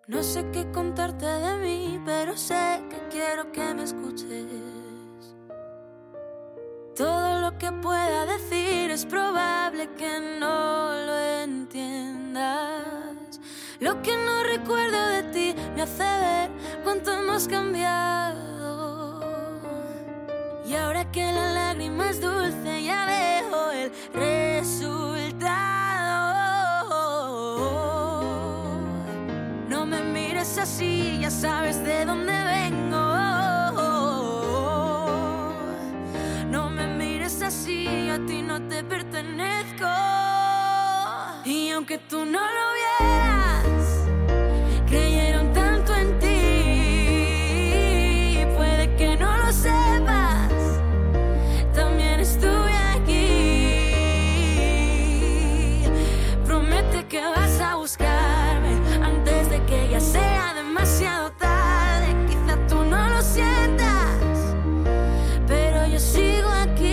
No sé qué contarte de mí, pero sé que quiero que me escuches. Todo lo que pueda decir es probable que no lo entiendas. Lo que no recuerdo de ti me hace ver cuánto hemos cambiado. Y ahora que la lágrima es dulce ya veo el resultado. No me mires así, ya sabes de dónde vengo. No me mires así, yo a ti no te pertenezco. Y aunque tú no lo vieras, creyeron tanto en ti. Puede que no lo sepas, también estuve aquí. Promete que vas a buscarme antes de que ya sea demasiado tarde. Quizá tú no lo sientas, pero yo sigo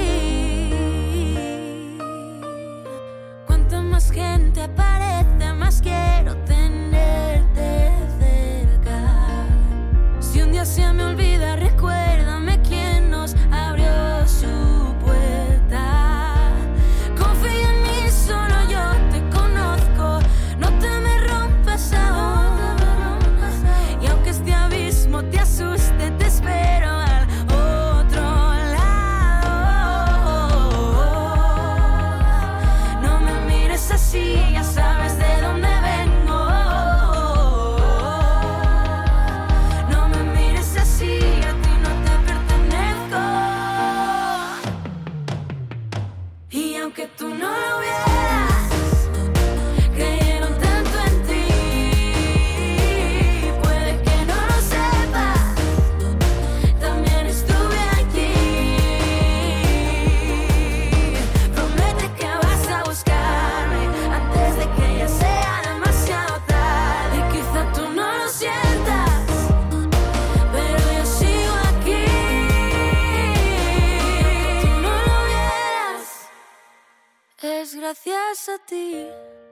aquí. Cuanta más gente aparece, más quiero tenerte cerca. Si un día se me olvida, recuérdame quién nos abrió su puerta. Confía en mí, solo yo te conozco. No te me rompas ahora. Y aunque este abismo te asuste, te espero al otro lado. No me mires así, ya sabes de dónde vengo. No me mires así, a ti no te pertenezco. Y aunque tú no lo vieras, creyeron tanto en ti. Puede que no lo sepas, también estuve aquí. Promete que vas a buscarme antes de que ya sea demasiado tarde. Quizá tú no lo sientas, pero yo sigo aquí. Tú no lo vieras, es gracias a ti.